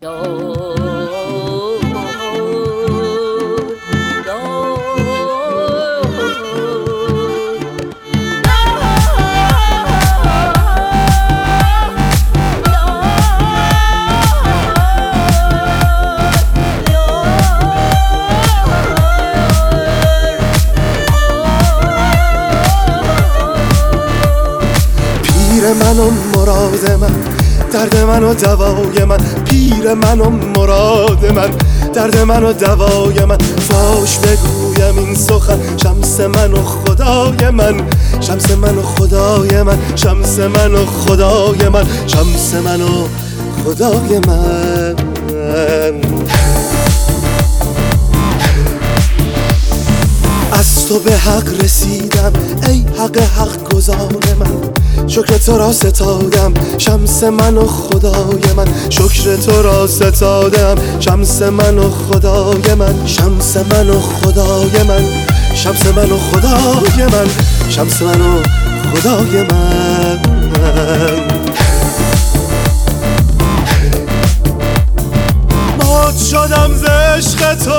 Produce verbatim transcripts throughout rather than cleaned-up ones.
پیر من و مراد من، درد من و دوای من. پیر من و مراد من، درد من و دوای من. فاش بگویم این سخن، شمس من و خدای من. شمس من و خدای من، شمس من و خدای من، شمس من و خدای من. از تو به حق رسیدم ای حق حق گزار من. شکر تو را ستادم شمس من و خدای من. شکر تو را ستادم شمس من و خدای من. شمس من و خدای من، شمس من و خدای من، شمس من و خدای من. مات شدم ز عشق تو،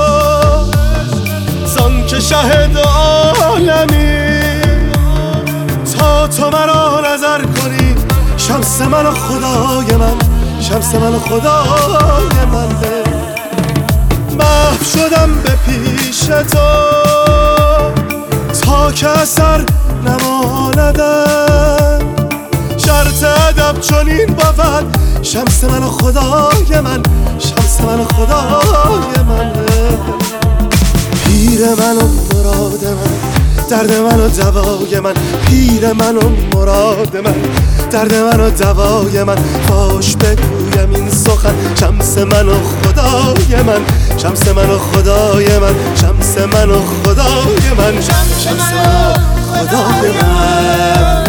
زان که شهد عالمی. تا تو مرا نظر کنی شمس من و خدای من، شمس من و خدای من. محو شدم به پیش تو تا که اثر نماندم. شرط ادب چنین بود شمس من و خدای من، شمس من و خدای من. پیر من و مراد من، درد من و دوای من. پیر من و مراد من، درد من و دوای من. فاش بگویم این سخن، شمس من و خدای من. شمس من و خدای من، شمس من و خدای من، شمس من و خدای من.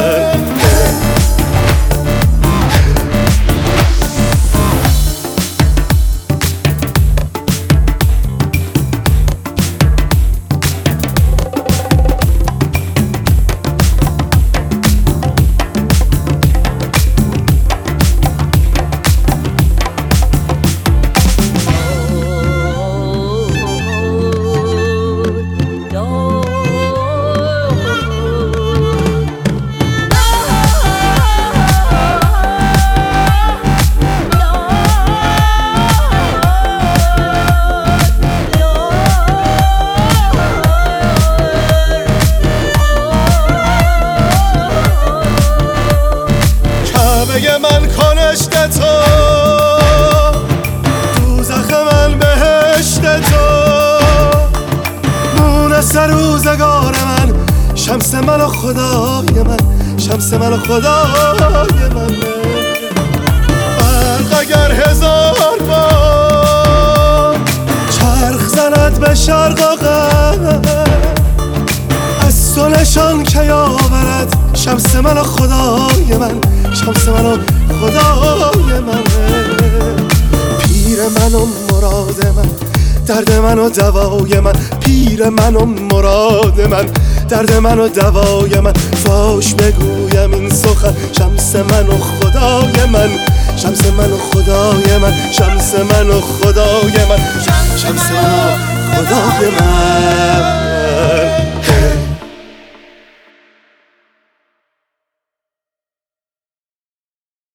من کنشت تو، دوزخ من بهشت تو. مونس روزگار من، شمس من و خدای من، شمس من و خدای من. برق اگر هزار بار چرخ زند به شرق و غرب، از تو نشان که یاورد شمس من و خدای من، شمس من و خدای من. پیر من و مراد من، درد من و دوای من. پیر من و مراد من، درد من و دوای من. فاش بگویم این سخن، شمس من و خدای من. شمس من و خدای من، شمس من و خدای من، شمس من و خدای من.